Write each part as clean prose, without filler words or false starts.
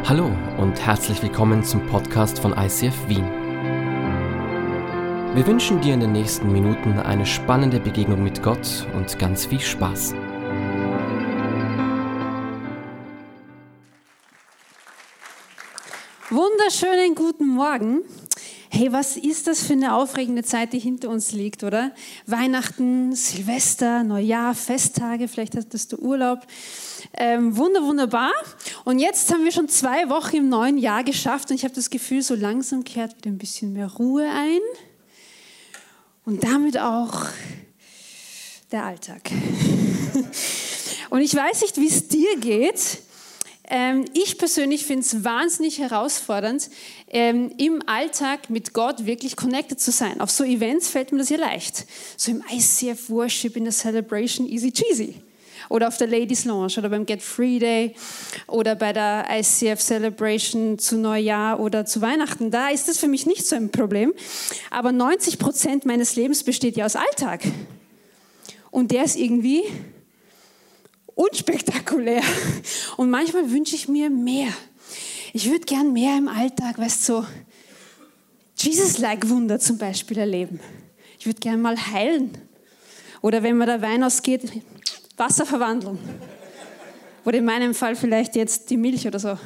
Hallo und herzlich willkommen zum Podcast von ICF Wien. Wir wünschen dir in den nächsten Minuten eine spannende Begegnung mit Gott und ganz viel Spaß. Wunderschönen guten Morgen. Hey, was ist das für eine aufregende Zeit, die hinter uns liegt, oder? Weihnachten, Silvester, Neujahr, Festtage, vielleicht hattest du Urlaub. Wunderbar. Und jetzt haben wir schon 2 Wochen im neuen Jahr geschafft und ich habe das Gefühl, so langsam kehrt wieder ein bisschen mehr Ruhe ein und damit auch der Alltag. Und ich weiß nicht, wie es dir geht. Ich persönlich finde es wahnsinnig herausfordernd, im Alltag mit Gott wirklich connected zu sein. Auf so Events fällt mir das ja leicht. So im ICF Worship, in der Celebration, easy cheesy. Oder auf der Ladies Lounge oder beim Get Free Day oder bei der ICF Celebration zu Neujahr oder zu Weihnachten. Da ist das für mich nicht so ein Problem. Aber 90% meines Lebens besteht ja aus Alltag. Und der ist irgendwie unspektakulär. Und manchmal wünsche ich mir mehr. Ich würde gern mehr im Alltag, weißt du, so Jesus-like Wunder zum Beispiel erleben. Ich würde gern mal heilen. Oder wenn mir der Wein ausgeht, Wasser verwandeln. Oder in meinem Fall vielleicht jetzt die Milch oder so.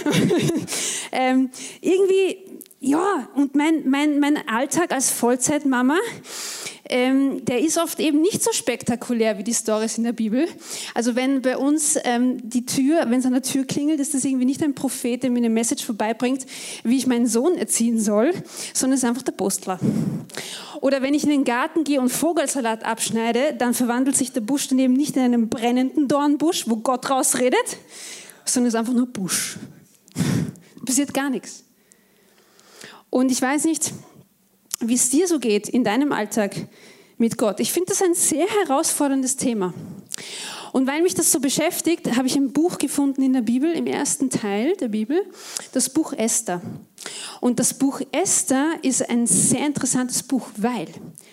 Irgendwie, ja, und mein Alltag als Vollzeitmama, der ist oft eben nicht so spektakulär wie die Storys in der Bibel. Also wenn bei uns wenn es an der Tür klingelt, ist das irgendwie nicht ein Prophet, der mir eine Message vorbeibringt, wie ich meinen Sohn erziehen soll, sondern es ist einfach der Postler. Oder wenn ich in den Garten gehe und Vogelsalat abschneide, dann verwandelt sich der Busch daneben nicht in einen brennenden Dornbusch, wo Gott rausredet, sondern es ist einfach nur Busch. Da passiert gar nichts. Und ich weiß nicht, wie es dir so geht in deinem Alltag mit Gott. Ich finde das ein sehr herausforderndes Thema. Und weil mich das so beschäftigt, habe ich ein Buch gefunden in der Bibel, im ersten Teil der Bibel, das Buch Esther. Und das Buch Esther ist ein sehr interessantes Buch, weil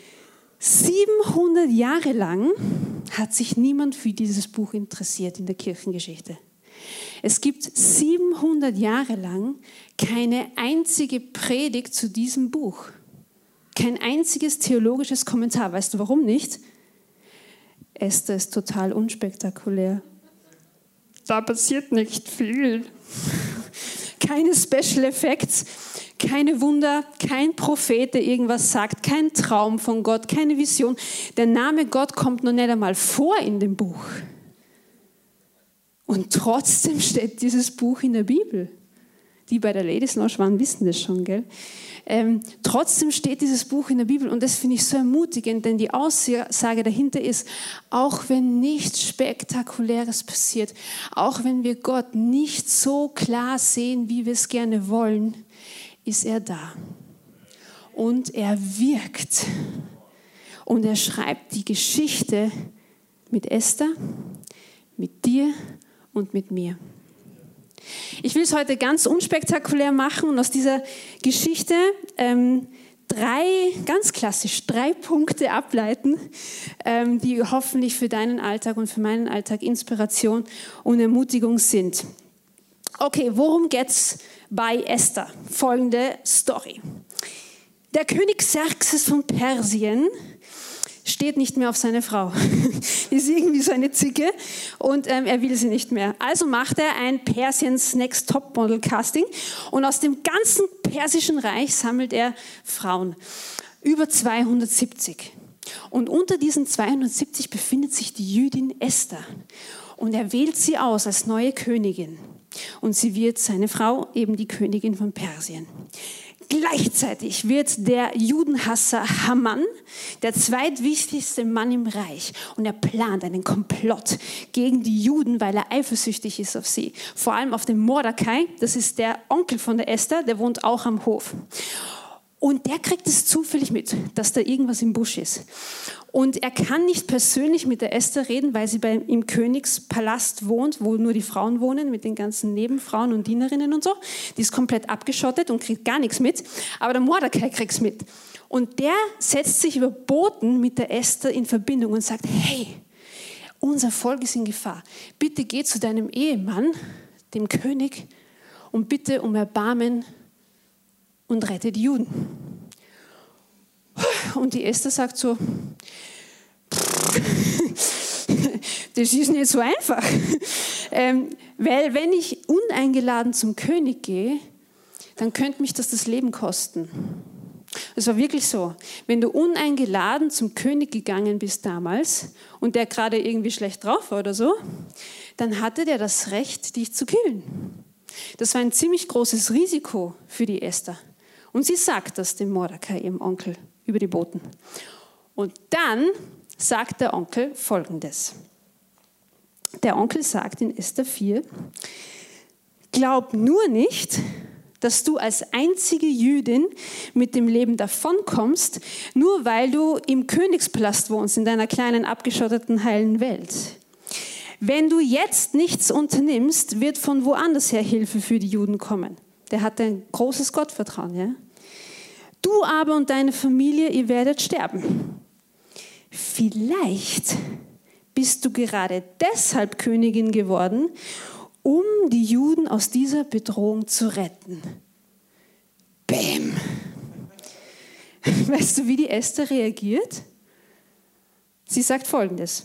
700 Jahre lang hat sich niemand für dieses Buch interessiert in der Kirchengeschichte. Es gibt 700 Jahre lang keine einzige Predigt zu diesem Buch. Kein einziges theologisches Kommentar. Weißt du, warum nicht? Esther ist total unspektakulär. Da passiert nicht viel. Keine Special Effects, keine Wunder, kein Prophet, der irgendwas sagt, kein Traum von Gott, keine Vision. Der Name Gott kommt noch nicht einmal vor in dem Buch. Und trotzdem steht dieses Buch in der Bibel. Die bei der Ladies Lounge waren, wissen das schon, gell? Trotzdem steht dieses Buch in der Bibel und das finde ich so ermutigend, denn die Aussage dahinter ist, auch wenn nichts Spektakuläres passiert, auch wenn wir Gott nicht so klar sehen, wie wir es gerne wollen, ist er da. Und er wirkt. Und er schreibt die Geschichte mit Esther, mit dir und mit mir. Ich will es heute ganz unspektakulär machen und aus dieser Geschichte 3 Punkte ableiten, die hoffentlich für deinen Alltag und für meinen Alltag Inspiration und Ermutigung sind. Okay, worum geht's bei Esther? Folgende Story. Der König Xerxes von Persien steht nicht mehr auf seine Frau. Ist irgendwie so eine Zicke und er will sie nicht mehr. Also macht er ein Persians Next Top Model Casting und aus dem ganzen persischen Reich sammelt er Frauen. Über 270. Und unter diesen 270 befindet sich die Jüdin Esther. Und er wählt sie aus als neue Königin. Und sie wird seine Frau, eben die Königin von Persien. Gleichzeitig wird der Judenhasser Haman der zweitwichtigste Mann im Reich und er plant einen Komplott gegen die Juden, weil er eifersüchtig ist auf sie. Vor allem auf den Mordecai, das ist der Onkel von der Esther, der wohnt auch am Hof. Und der kriegt es zufällig mit, dass da irgendwas im Busch ist. Und er kann nicht persönlich mit der Esther reden, weil sie im Königspalast wohnt, wo nur die Frauen wohnen, mit den ganzen Nebenfrauen und Dienerinnen und so. Die ist komplett abgeschottet und kriegt gar nichts mit. Aber der Mordecai kriegt es mit. Und der setzt sich über Boten mit der Esther in Verbindung und sagt, hey, unser Volk ist in Gefahr. Bitte geh zu deinem Ehemann, dem König, und bitte um Erbarmen und rette die Juden. Und die Esther sagt so, das ist nicht so einfach. Weil wenn ich uneingeladen zum König gehe, dann könnte mich das Leben kosten. Es war wirklich so. Wenn du uneingeladen zum König gegangen bist damals und der gerade irgendwie schlecht drauf war oder so, dann hatte der das Recht, dich zu killen. Das war ein ziemlich großes Risiko für die Esther. Und sie sagt das dem Mordecai, ihrem Onkel, über die Boten. Und dann sagt der Onkel Folgendes. Der Onkel sagt in Esther 4, glaub nur nicht, dass du als einzige Jüdin mit dem Leben davonkommst, nur weil du im Königspalast wohnst, in deiner kleinen, abgeschotteten, heilen Welt. Wenn du jetzt nichts unternimmst, wird von woanders her Hilfe für die Juden kommen. Der hatte ein großes Gottvertrauen. Ja? Du aber und deine Familie, ihr werdet sterben. Vielleicht bist du gerade deshalb Königin geworden, um die Juden aus dieser Bedrohung zu retten. Bäm! Weißt du, wie die Esther reagiert? Sie sagt Folgendes.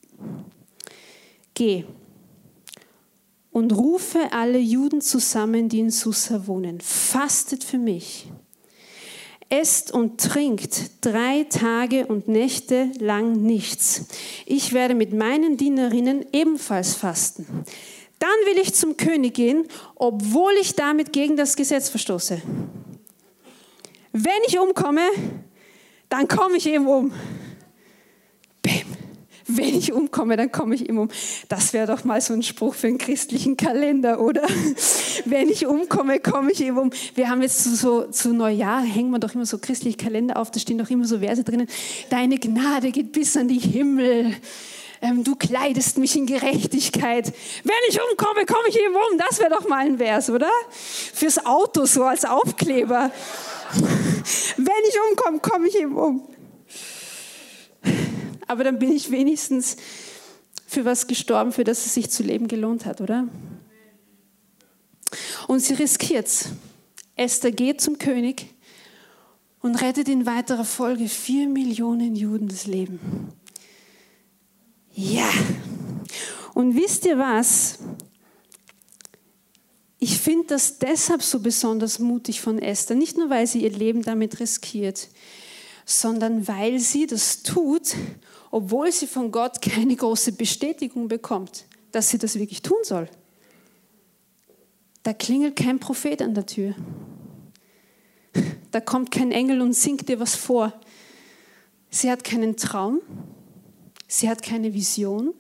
Geh und rufe alle Juden zusammen, die in Susa wohnen. Fastet für mich. Esst und trinkt 3 Tage und Nächte lang nichts. Ich werde mit meinen Dienerinnen ebenfalls fasten. Dann will ich zum König gehen, obwohl ich damit gegen das Gesetz verstoße. Wenn ich umkomme, dann komme ich eben um. Bäm. Wenn ich umkomme, dann komme ich eben um. Das wäre doch mal so ein Spruch für einen christlichen Kalender, oder? Wenn ich umkomme, komme ich eben um. Wir haben jetzt zu Neujahr, hängen wir doch immer so christliche Kalender auf, da stehen doch immer so Verse drinnen. Deine Gnade geht bis an die Himmel. Du kleidest mich in Gerechtigkeit. Wenn ich umkomme, komme ich eben um. Das wäre doch mal ein Vers, oder? Fürs Auto so als Aufkleber. Wenn ich umkomme, komme ich eben um. Aber dann bin ich wenigstens für was gestorben, für das es sich zu leben gelohnt hat, oder? Und sie riskiert's. Esther geht zum König und rettet in weiterer Folge 4 Millionen Juden das Leben. Ja, und wisst ihr was? Ich finde das deshalb so besonders mutig von Esther, nicht nur, weil sie ihr Leben damit riskiert, sondern weil sie das tut, obwohl sie von Gott keine große Bestätigung bekommt, dass sie das wirklich tun soll. Da klingelt kein Prophet an der Tür. Da kommt kein Engel und singt dir was vor. Sie hat keinen Traum. Sie hat keine Vision.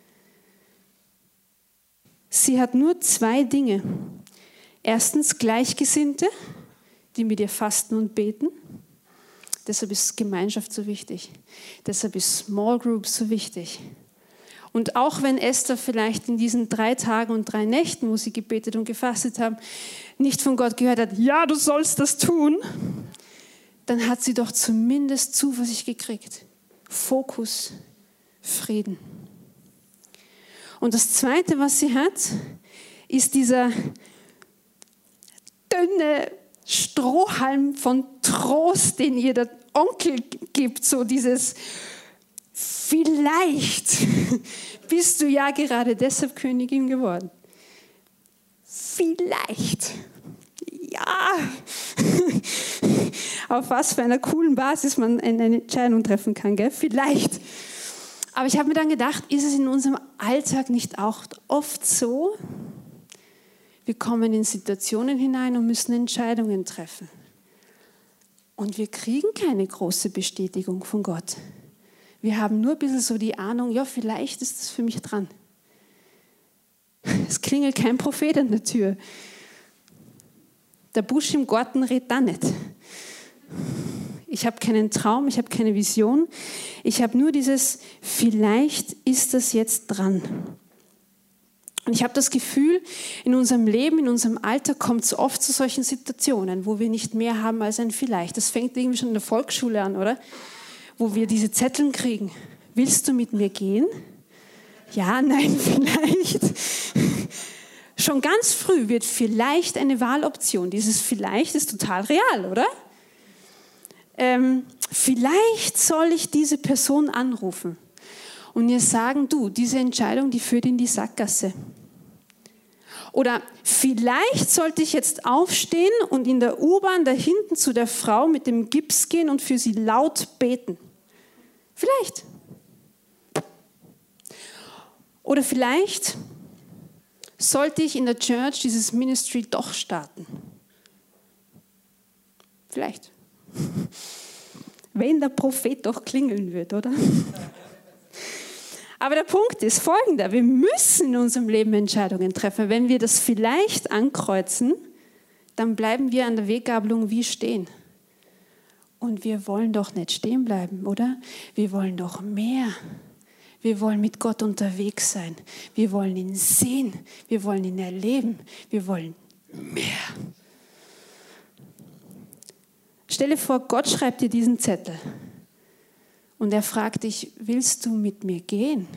Sie hat nur 2 Dinge. Erstens Gleichgesinnte, die mit ihr fasten und beten. Deshalb ist Gemeinschaft so wichtig. Deshalb ist Small Group so wichtig. Und auch wenn Esther vielleicht in diesen 3 Tagen und 3 Nächten, wo sie gebetet und gefastet haben, nicht von Gott gehört hat, ja, du sollst das tun, dann hat sie doch zumindest Zuversicht gekriegt. Fokus, Frieden. Und das Zweite, was sie hat, ist dieser dünne Strohhalm von Trost, den ihr der Onkel gibt, so dieses vielleicht bist du ja gerade deshalb Königin geworden. Vielleicht. Ja. Auf was für einer coolen Basis man eine Entscheidung treffen kann, gell? Vielleicht. Aber ich habe mir dann gedacht, ist es in unserem Alltag nicht auch oft so? Wir kommen in Situationen hinein und müssen Entscheidungen treffen. Und wir kriegen keine große Bestätigung von Gott. Wir haben nur ein bisschen so die Ahnung, ja, vielleicht ist das für mich dran. Es klingelt kein Prophet an der Tür. Der Busch im Garten redet da nicht. Ich habe keinen Traum, ich habe keine Vision. Ich habe nur dieses, vielleicht ist das jetzt dran. Und ich habe das Gefühl, in unserem Leben, in unserem Alltag kommt es oft zu solchen Situationen, wo wir nicht mehr haben als ein Vielleicht. Das fängt irgendwie schon in der Volksschule an, oder? Wo wir diese Zettel kriegen. Willst du mit mir gehen? Ja, nein, vielleicht. Schon ganz früh wird vielleicht eine Wahloption. Dieses vielleicht ist total real, oder? Vielleicht soll ich diese Person anrufen und ihr sagen, du, diese Entscheidung, die führt in die Sackgasse. Oder vielleicht sollte ich jetzt aufstehen und in der U-Bahn da hinten zu der Frau mit dem Gips gehen und für sie laut beten. Vielleicht. Oder vielleicht sollte ich in der Church dieses Ministry doch starten. Vielleicht. Wenn der Prophet doch klingeln wird, oder? Aber der Punkt ist folgender: Wir müssen in unserem Leben Entscheidungen treffen. Wenn wir das vielleicht ankreuzen, dann bleiben wir an der Weggabelung wie stehen. Und wir wollen doch nicht stehen bleiben, oder? Wir wollen doch mehr. Wir wollen mit Gott unterwegs sein. Wir wollen ihn sehen. Wir wollen ihn erleben. Wir wollen mehr. Stell dir vor, Gott schreibt dir diesen Zettel. Und er fragt dich, willst du mit mir gehen?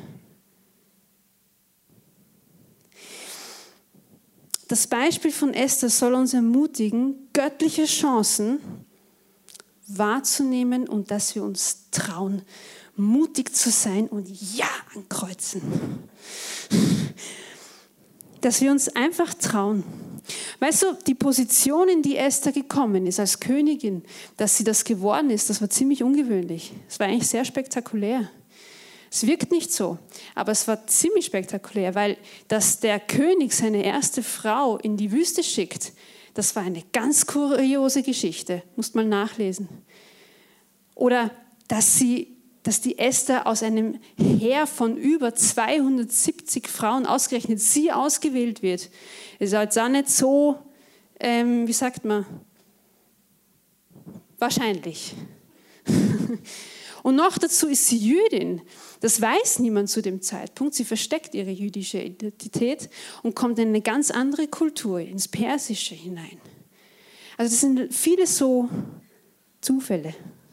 Das Beispiel von Esther soll uns ermutigen, göttliche Chancen wahrzunehmen und dass wir uns trauen, mutig zu sein und Ja ankreuzen. Dass wir uns einfach trauen. Weißt du, die Position, in die Esther gekommen ist als Königin, dass sie das geworden ist, das war ziemlich ungewöhnlich. Es war eigentlich sehr spektakulär. Es wirkt nicht so, aber es war ziemlich spektakulär, weil dass der König seine erste Frau in die Wüste schickt, das war eine ganz kuriose Geschichte. Musst mal nachlesen. Oder dass die Esther aus einem Heer von über 270 Frauen, ausgerechnet sie ausgewählt wird. Ist jetzt auch nicht so, wie sagt man, wahrscheinlich. Und noch dazu ist sie Jüdin. Das weiß niemand zu dem Zeitpunkt. Sie versteckt ihre jüdische Identität und kommt in eine ganz andere Kultur, ins Persische hinein. Also das sind viele so Zufälle.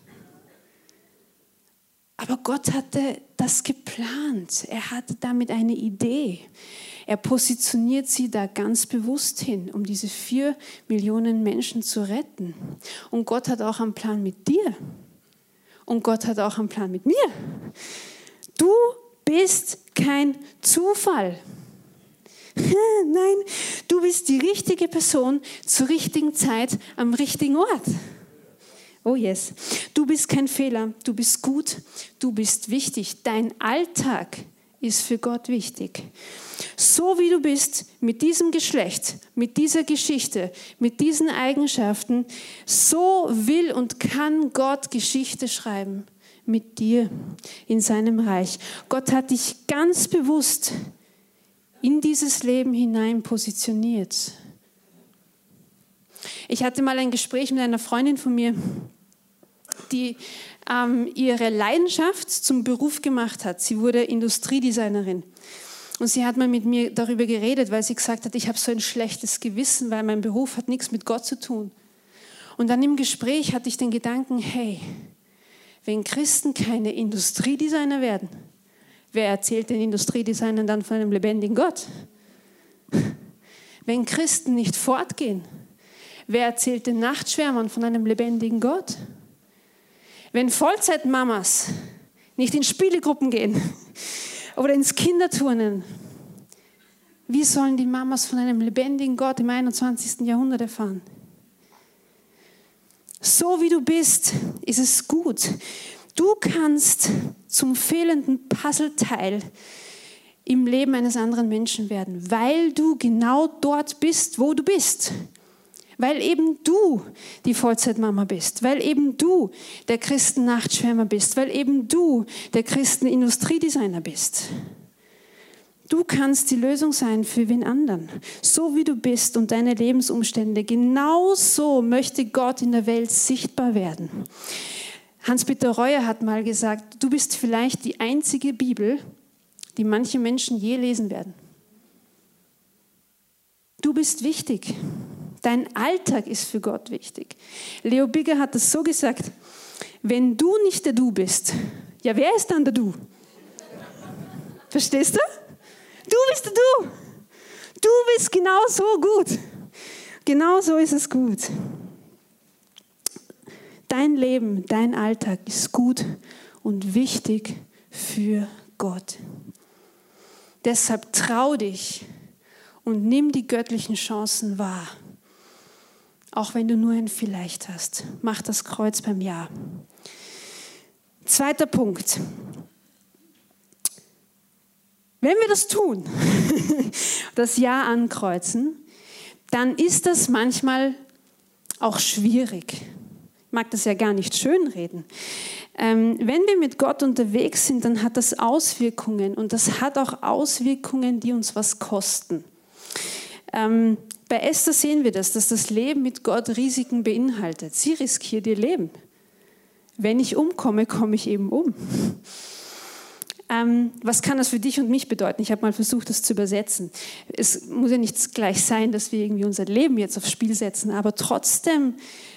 Aber Gott hatte das geplant. Er hatte damit eine Idee. Er positioniert sie da ganz bewusst hin, um diese 4 Millionen Menschen zu retten. Und Gott hat auch einen Plan mit dir. Und Gott hat auch einen Plan mit mir. Du bist kein Zufall. Nein, du bist die richtige Person zur richtigen Zeit am richtigen Ort. Oh yes. Du bist kein Fehler, du bist gut, du bist wichtig. Dein Alltag ist für Gott wichtig. So wie du bist, mit diesem Geschlecht, mit dieser Geschichte, mit diesen Eigenschaften, so will und kann Gott Geschichte schreiben mit dir in seinem Reich. Gott hat dich ganz bewusst in dieses Leben hinein positioniert. Ich hatte mal ein Gespräch mit einer Freundin von mir, die ihre Leidenschaft zum Beruf gemacht hat. Sie wurde Industriedesignerin. Und sie hat mal mit mir darüber geredet, weil sie gesagt hat, ich habe so ein schlechtes Gewissen, weil mein Beruf hat nichts mit Gott zu tun. Und dann im Gespräch hatte ich den Gedanken, hey, wenn Christen keine Industriedesigner werden, wer erzählt den Industriedesignern dann von einem lebendigen Gott? Wenn Christen nicht fortgehen, wer erzählt den Nachtschwärmern von einem lebendigen Gott? Wenn Vollzeitmamas nicht in Spielegruppen gehen oder ins Kinderturnen, wie sollen die Mamas von einem lebendigen Gott im 21. Jahrhundert erfahren? So wie du bist, ist es gut. Du kannst zum fehlenden Puzzleteil im Leben eines anderen Menschen werden, weil du genau dort bist, wo du bist. Weil eben du die Vollzeitmama bist, weil eben du der Christen-Nachtschwärmer bist, weil eben du der Christen-Industriedesigner bist. Du kannst die Lösung sein für wen anderen. So wie du bist und deine Lebensumstände, genau so möchte Gott in der Welt sichtbar werden. Hans-Peter Reuer hat mal gesagt, du bist vielleicht die einzige Bibel, die manche Menschen je lesen werden. Du bist wichtig. Dein Alltag ist für Gott wichtig. Leo Bigger hat es so gesagt, wenn du nicht der Du bist, ja, wer ist dann der Du? Verstehst du? Du bist der Du. du bist genau so gut. Genau so ist es gut. Dein Leben, dein Alltag ist gut und wichtig für Gott. Deshalb trau dich und nimm die göttlichen Chancen wahr. Auch wenn du nur ein Vielleicht hast. Mach das Kreuz beim Ja. Zweiter Punkt. Wenn wir das tun, das Ja ankreuzen, dann ist das manchmal auch schwierig. Ich mag das ja gar nicht schönreden. Wenn wir mit Gott unterwegs sind, dann hat das Auswirkungen und das hat auch Auswirkungen, die uns was kosten. Bei Esther sehen wir das, dass das Leben mit Gott Risiken beinhaltet. Sie riskiert ihr Leben. Wenn ich umkomme, komme ich eben um. Was kann das für dich und mich bedeuten? Ich habe mal versucht, das zu übersetzen. Es muss ja nicht gleich sein, dass wir irgendwie unser Leben jetzt aufs Spiel setzen, aber trotzdem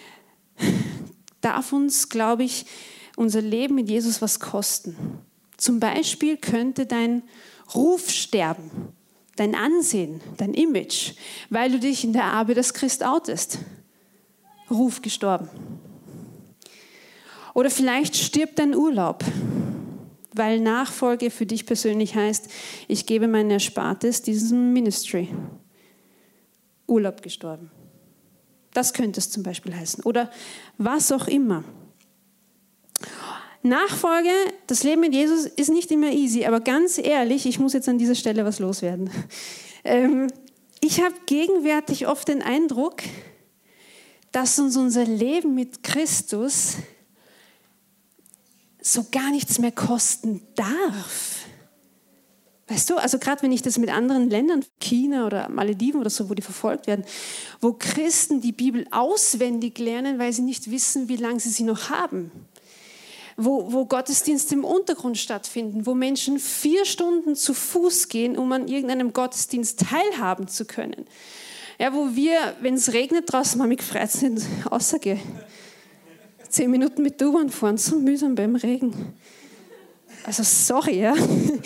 darf uns, glaube ich, unser Leben mit Jesus was kosten. Zum Beispiel könnte dein Ruf sterben, dein Ansehen, dein Image, weil du dich in der Arbeit als Christ outest. Ruf gestorben. Oder vielleicht stirbt dein Urlaub, weil Nachfolge für dich persönlich heißt, ich gebe mein Erspartes diesem Ministry. Urlaub gestorben. Das könnte es zum Beispiel heißen. Oder was auch immer. Nachfolge, das Leben mit Jesus ist nicht immer easy, aber ganz ehrlich, ich muss jetzt an dieser Stelle was loswerden. Ich habe gegenwärtig oft den Eindruck, dass uns unser Leben mit Christus so gar nichts mehr kosten darf. Weißt du, also gerade wenn ich das mit anderen Ländern, China oder Malediven oder so, wo die verfolgt werden, wo Christen die Bibel auswendig lernen, weil sie nicht wissen, wie lange sie noch haben. Wo Gottesdienste im Untergrund stattfinden, wo Menschen 4 Stunden zu Fuß gehen, um an irgendeinem Gottesdienst teilhaben zu können. Ja, wo wir, wenn es regnet draußen, mal mit gefreut sind, außergehen. 10 Minuten mit der U-Bahn fahren, so mühsam beim Regen. Also sorry, ja.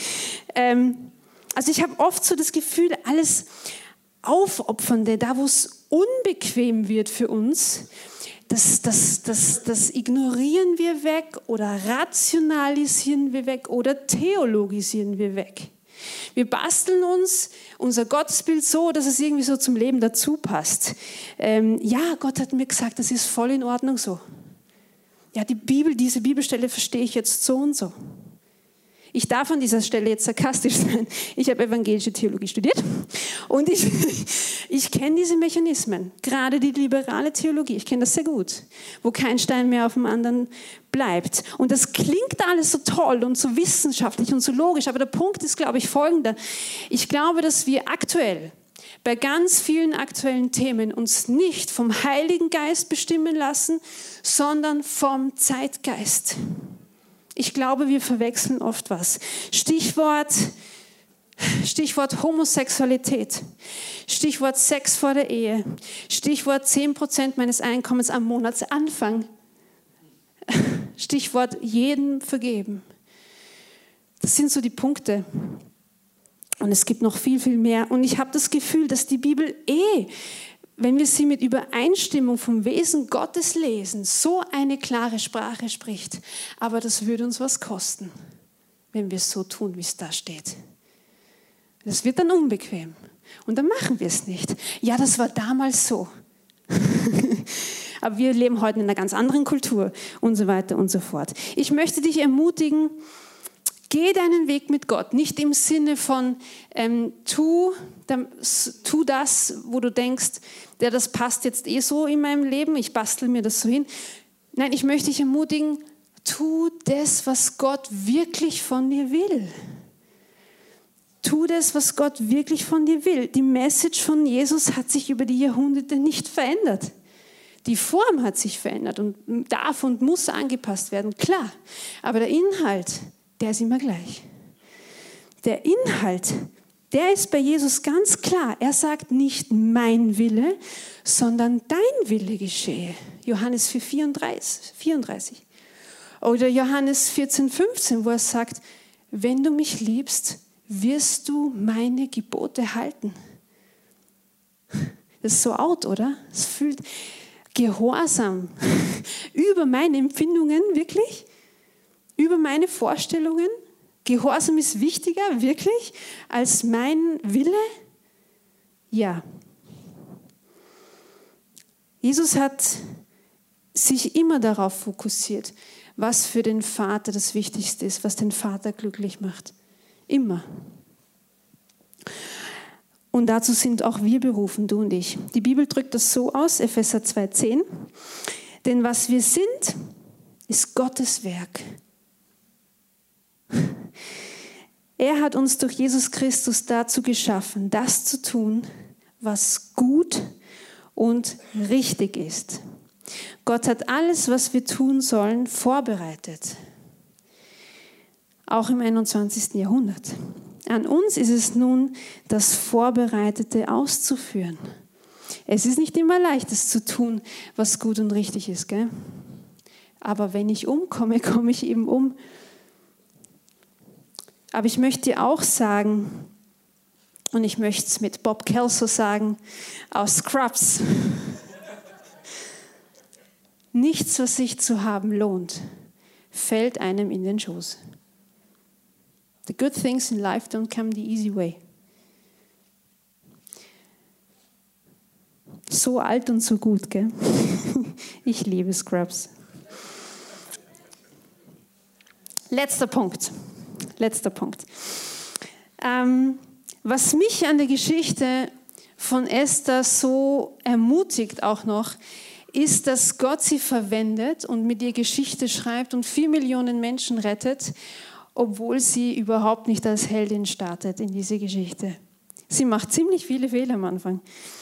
Also ich habe oft so das Gefühl, alles Aufopfernde, da wo es unbequem wird für uns, das ignorieren wir weg oder rationalisieren wir weg oder theologisieren wir weg. Wir basteln uns unser Gottesbild so, dass es irgendwie so zum Leben dazu passt. Ja, Gott hat mir gesagt, das ist voll in Ordnung so. Ja, diese Bibelstelle verstehe ich jetzt so und so. Ich darf an dieser Stelle jetzt sarkastisch sein. Ich habe evangelische Theologie studiert und ich kenne diese Mechanismen, gerade die liberale Theologie, ich kenne das sehr gut, wo kein Stein mehr auf dem anderen bleibt. Und das klingt alles so toll und so wissenschaftlich und so logisch, aber der Punkt ist, glaube ich, folgender. Ich glaube, dass wir aktuell bei ganz vielen aktuellen Themen uns nicht vom Heiligen Geist bestimmen lassen, sondern vom Zeitgeist. Ich glaube, wir verwechseln oft was. Stichwort Homosexualität, Stichwort Sex vor der Ehe, Stichwort 10% meines Einkommens am Monatsanfang, Stichwort jedem vergeben. Das sind so die Punkte. Und es gibt noch viel, viel mehr. Und ich habe das Gefühl, dass die Bibel wenn wir sie mit Übereinstimmung vom Wesen Gottes lesen, so eine klare Sprache spricht. Aber das würde uns was kosten, wenn wir es so tun, wie es da steht. Das wird dann unbequem. Und dann machen wir es nicht. Ja, das war damals so. Aber wir leben heute in einer ganz anderen Kultur und so weiter und so fort. Ich möchte dich ermutigen, geh deinen Weg mit Gott, nicht im Sinne von tu das, wo du denkst, ja, das passt jetzt so in meinem Leben, ich bastel mir das so hin. Nein, ich möchte dich ermutigen, tu das, was Gott wirklich von dir will. Tu das, was Gott wirklich von dir will. Die Message von Jesus hat sich über die Jahrhunderte nicht verändert. Die Form hat sich verändert und darf und muss angepasst werden, klar. Aber der Inhalt, der ist immer gleich. Der Inhalt, der ist bei Jesus ganz klar. Er sagt nicht mein Wille, sondern dein Wille geschehe. Johannes 4,34. Oder Johannes 14,15, wo er sagt, wenn du mich liebst, wirst du meine Gebote halten. Das ist so out, oder? Es fühlt Gehorsam über meine Empfindungen, wirklich, über meine Vorstellungen. Gehorsam ist wichtiger, wirklich, als mein Wille? Ja. Jesus hat sich immer darauf fokussiert, was für den Vater das Wichtigste ist, was den Vater glücklich macht. Immer. Und dazu sind auch wir berufen, du und ich. Die Bibel drückt das so aus, Epheser 2,10. Denn was wir sind, ist Gottes Werk. Er hat uns durch Jesus Christus dazu geschaffen, das zu tun, was gut und richtig ist. Gott hat alles, was wir tun sollen, vorbereitet. Auch im 21. Jahrhundert. An uns ist es nun, das Vorbereitete auszuführen. Es ist nicht immer leicht, das zu tun, was gut und richtig ist, gell? Aber wenn ich umkomme, komme ich eben um. Aber ich möchte dir auch sagen, und ich möchte es mit Bob Kelso sagen, aus Scrubs, nichts, was sich zu haben lohnt, fällt einem in den Schoß. The good things in life don't come the easy way. So alt und so gut, gell? Ich liebe Scrubs. Letzter Punkt. Was mich an der Geschichte von Esther so ermutigt auch noch, ist, dass Gott sie verwendet und mit ihr Geschichte schreibt und 4 Millionen Menschen rettet, obwohl sie überhaupt nicht als Heldin startet in diese Geschichte. Sie macht ziemlich viele Fehler am Anfang.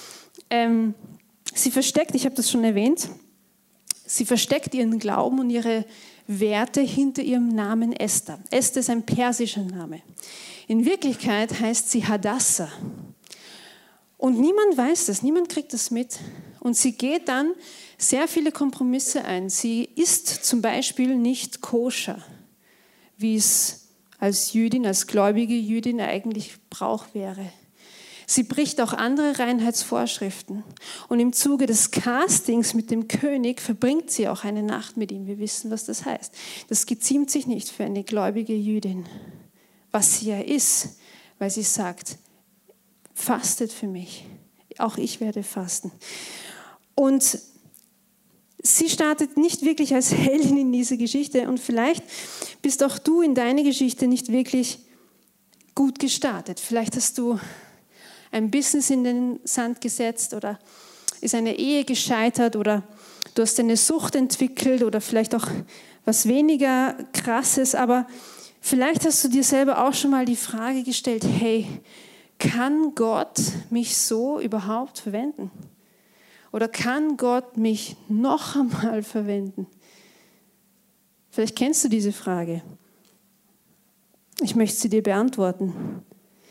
Sie versteckt, ich habe das schon erwähnt, sie versteckt ihren Glauben und ihre Werte hinter ihrem Namen Esther. Esther ist ein persischer Name. In Wirklichkeit heißt sie Hadassah. Und niemand weiß das, niemand kriegt das mit. Und sie geht dann sehr viele Kompromisse ein. Sie isst zum Beispiel nicht koscher, wie es als Jüdin, als gläubige Jüdin eigentlich Brauch wäre. Sie bricht auch andere Reinheitsvorschriften. Und im Zuge des Castings mit dem König verbringt sie auch eine Nacht mit ihm. Wir wissen, was das heißt. Das geziemt sich nicht für eine gläubige Jüdin, was sie ja ist, weil sie sagt, fastet für mich. Auch ich werde fasten. Und sie startet nicht wirklich als Heldin in diese Geschichte und vielleicht bist auch du in deine Geschichte nicht wirklich gut gestartet. Vielleicht hast du ein Business in den Sand gesetzt oder ist eine Ehe gescheitert oder du hast eine Sucht entwickelt oder vielleicht auch was weniger Krasses, aber vielleicht hast du dir selber auch schon mal die Frage gestellt, hey, kann Gott mich so überhaupt verwenden? Oder kann Gott mich noch einmal verwenden? Vielleicht kennst du diese Frage. Ich möchte sie dir beantworten.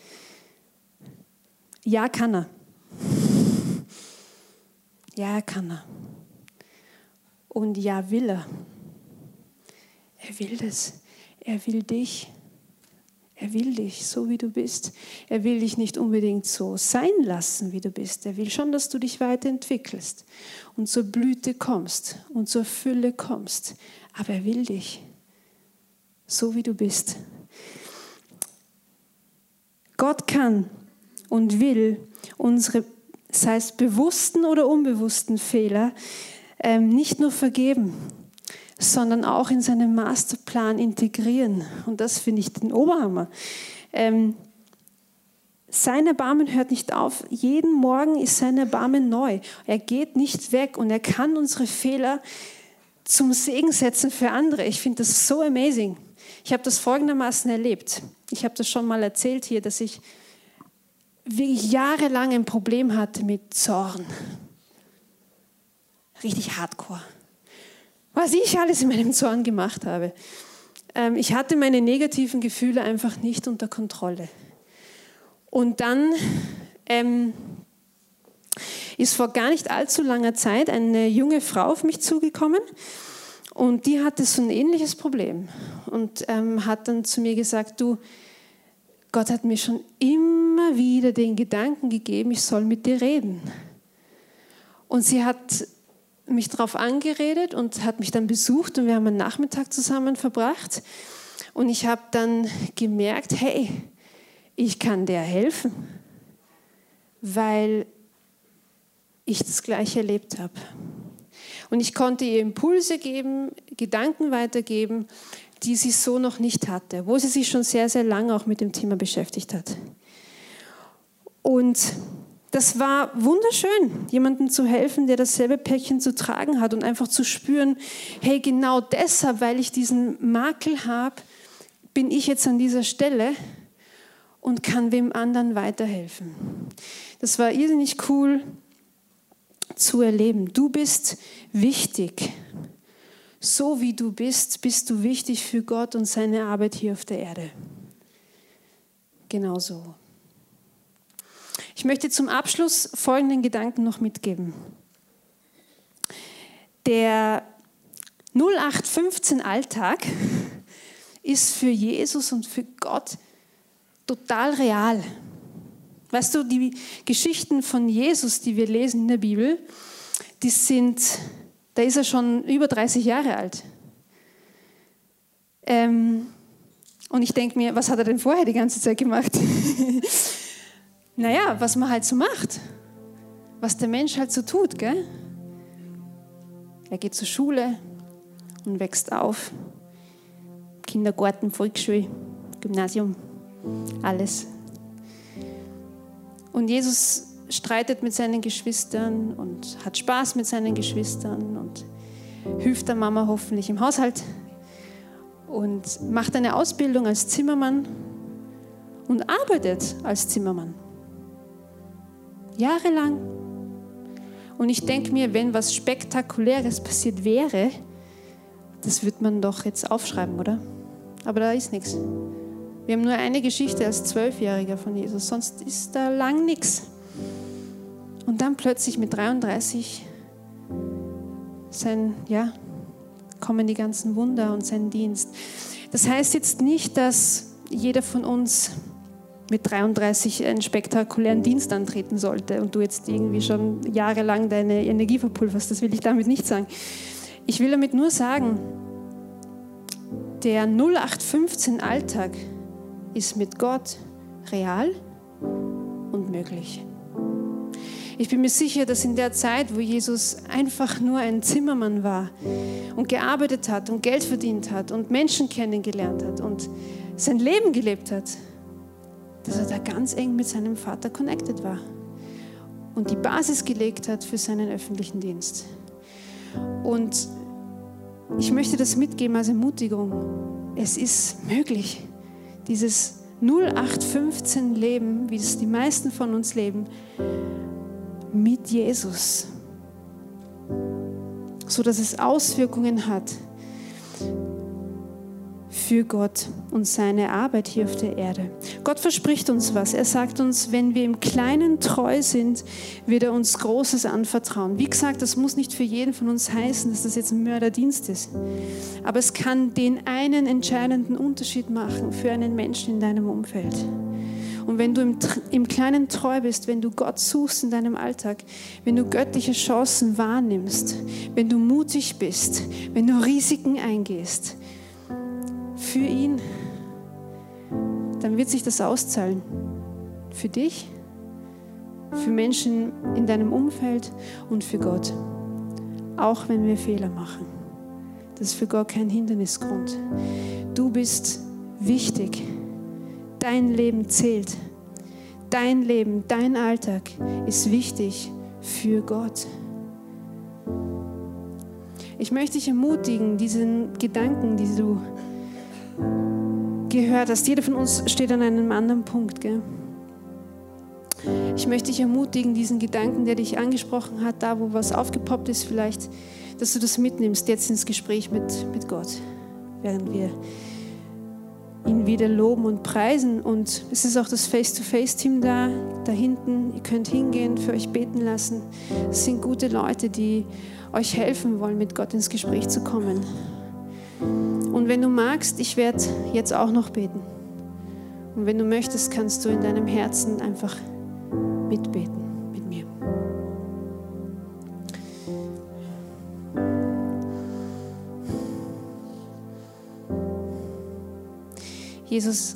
Ja, kann er. Ja, kann er. Und ja, will er. Er will das. Er will dich. Er will dich, so wie du bist. Er will dich nicht unbedingt so sein lassen, wie du bist. Er will schon, dass du dich weiterentwickelst und zur Blüte kommst und zur Fülle kommst. Aber er will dich, so wie du bist. Gott kann und will unsere, sei es bewussten oder unbewussten Fehler, nicht nur vergeben, sondern auch in seinen Masterplan integrieren. Und das finde ich den Oberhammer. Sein Erbarmen hört nicht auf. Jeden Morgen ist sein Erbarmen neu. Er geht nicht weg und er kann unsere Fehler zum Segen setzen für andere. Ich finde das so amazing. Ich habe das folgendermaßen erlebt. Ich habe das schon mal erzählt hier, dass ich wirklich jahrelang ein Problem hatte mit Zorn. Richtig hardcore. Was ich alles in meinem Zorn gemacht habe. Ich hatte meine negativen Gefühle einfach nicht unter Kontrolle. Und dann ist vor gar nicht allzu langer Zeit eine junge Frau auf mich zugekommen und die hatte so ein ähnliches Problem und hat dann zu mir gesagt, du, Gott hat mir schon immer wieder den Gedanken gegeben, ich soll mit dir reden. Und sie hat mich darauf angeredet und hat mich dann besucht und wir haben einen Nachmittag zusammen verbracht. Und ich habe dann gemerkt, hey, ich kann der helfen, weil ich das Gleiche erlebt habe. Und ich konnte ihr Impulse geben, Gedanken weitergeben, die sie so noch nicht hatte, wo sie sich schon sehr, sehr lange auch mit dem Thema beschäftigt hat. Und das war wunderschön, jemandem zu helfen, der dasselbe Päckchen zu tragen hat und einfach zu spüren, hey, genau deshalb, weil ich diesen Makel habe, bin ich jetzt an dieser Stelle und kann wem anderen weiterhelfen. Das war irrsinnig cool zu erleben. Du bist wichtig. So wie du bist, bist du wichtig für Gott und seine Arbeit hier auf der Erde. Genau so. Ich möchte zum Abschluss folgenden Gedanken noch mitgeben. Der 0815-Alltag ist für Jesus und für Gott total real. Weißt du, die Geschichten von Jesus, die wir lesen in der Bibel, da ist er schon über 30 Jahre alt. Und ich denke mir, was hat er denn vorher die ganze Zeit gemacht? Naja, was man halt so macht. Was der Mensch halt so tut, gell? Er geht zur Schule und wächst auf. Kindergarten, Volksschule, Gymnasium, alles. Und Jesus streitet mit seinen Geschwistern und hat Spaß mit seinen Geschwistern und hilft der Mama hoffentlich im Haushalt und macht eine Ausbildung als Zimmermann und arbeitet als Zimmermann. Jahrelang. Und ich denke mir, wenn was Spektakuläres passiert wäre, das wird man doch jetzt aufschreiben, oder? Aber da ist nichts. Wir haben nur eine Geschichte als 12-Jähriger von Jesus, sonst ist da lang nichts. Und dann plötzlich mit 33 kommen die ganzen Wunder und sein Dienst. Das heißt jetzt nicht, dass jeder von uns mit 33 einen spektakulären Dienst antreten sollte und du jetzt irgendwie schon jahrelang deine Energie verpulverst. Das will ich damit nicht sagen. Ich will damit nur sagen, der 0815-Alltag ist mit Gott real und möglich. Ich bin mir sicher, dass in der Zeit, wo Jesus einfach nur ein Zimmermann war und gearbeitet hat und Geld verdient hat und Menschen kennengelernt hat und sein Leben gelebt hat, dass er da ganz eng mit seinem Vater connected war und die Basis gelegt hat für seinen öffentlichen Dienst. Und ich möchte das mitgeben als Ermutigung. Es ist möglich, dieses 0815-Leben, wie es die meisten von uns leben, mit Jesus, so dass es Auswirkungen hat für Gott und seine Arbeit hier auf der Erde. Gott verspricht uns was. Er sagt uns, wenn wir im Kleinen treu sind, wird er uns Großes anvertrauen. Wie gesagt, das muss nicht für jeden von uns heißen, dass das jetzt ein Mörderdienst ist. Aber es kann den einen entscheidenden Unterschied machen für einen Menschen in deinem Umfeld. Und wenn du im Kleinen treu bist, wenn du Gott suchst in deinem Alltag, wenn du göttliche Chancen wahrnimmst, wenn du mutig bist, wenn du Risiken eingehst, für ihn, dann wird sich das auszahlen. Für dich, für Menschen in deinem Umfeld und für Gott. Auch wenn wir Fehler machen. Das ist für Gott kein Hindernisgrund. Du bist wichtig. Dein Leben zählt. Dein Leben, dein Alltag ist wichtig für Gott. Ich möchte dich ermutigen, diesen Gedanken, die du gehört hast. Jeder von uns steht an einem anderen Punkt. Gell? Ich möchte dich ermutigen, diesen Gedanken, der dich angesprochen hat, da wo was aufgepoppt ist vielleicht, dass du das mitnimmst jetzt ins Gespräch mit Gott, während wir ihn wieder loben und preisen. Und es ist auch das Face-to-Face-Team da hinten. Ihr könnt hingehen, für euch beten lassen. Es sind gute Leute, die euch helfen wollen, mit Gott ins Gespräch zu kommen. Und wenn du magst, ich werde jetzt auch noch beten. Und wenn du möchtest, kannst du in deinem Herzen einfach mitbeten mit mir. Jesus,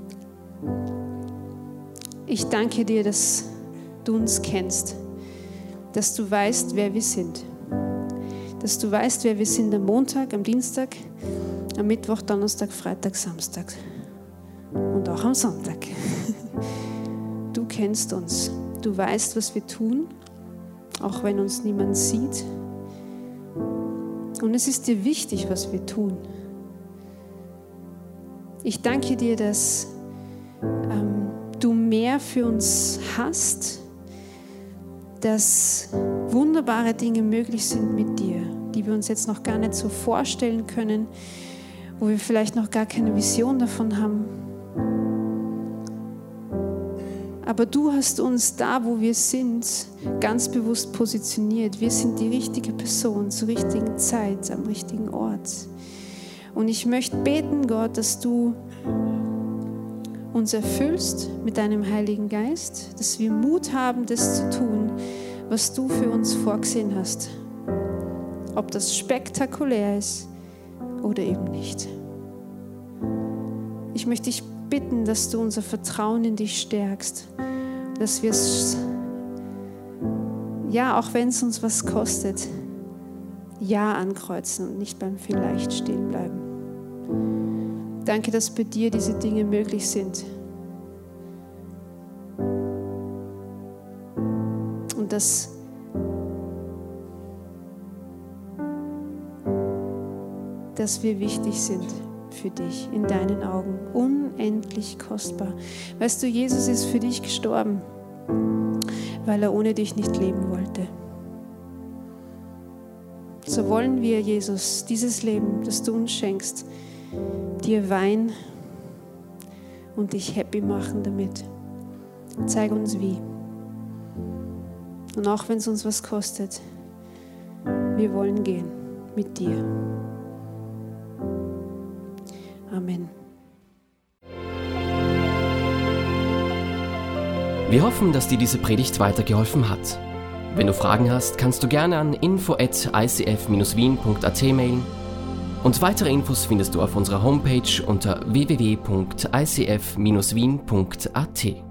ich danke dir, dass du uns kennst, dass du weißt, wer wir sind, dass du weißt, wer wir sind am Montag, am Dienstag, am Mittwoch, Donnerstag, Freitag, Samstag und auch am Sonntag. Du kennst uns, du weißt, was wir tun, auch wenn uns niemand sieht. Und es ist dir wichtig, was wir tun. Ich danke dir, dass du mehr für uns hast, dass wunderbare Dinge möglich sind mit dir, die wir uns jetzt noch gar nicht so vorstellen können, wo wir vielleicht noch gar keine Vision davon haben. Aber du hast uns da, wo wir sind, ganz bewusst positioniert. Wir sind die richtige Person zur richtigen Zeit, am richtigen Ort. Und ich möchte beten, Gott, dass du uns erfüllst mit deinem Heiligen Geist, dass wir Mut haben, das zu tun, was du für uns vorgesehen hast. Ob das spektakulär ist oder eben nicht. Ich möchte dich bitten, dass du unser Vertrauen in dich stärkst, dass wir es, ja, auch wenn es uns was kostet, ja ankreuzen und nicht beim vielleicht stehen bleiben. Danke, dass bei dir diese Dinge möglich sind. Und dass wir wichtig sind für dich, in deinen Augen, unendlich kostbar. Weißt du, Jesus ist für dich gestorben, weil er ohne dich nicht leben wollte. So wollen wir, Jesus, dieses Leben, das du uns schenkst, dir weihen und dich happy machen damit. Zeig uns wie. Und auch wenn es uns was kostet, wir wollen gehen mit dir. Amen. Wir hoffen, dass dir diese Predigt weitergeholfen hat. Wenn du Fragen hast, kannst du gerne an info@icf-wien.at mailen. Und weitere Infos findest du auf unserer Homepage unter www.icf-wien.at.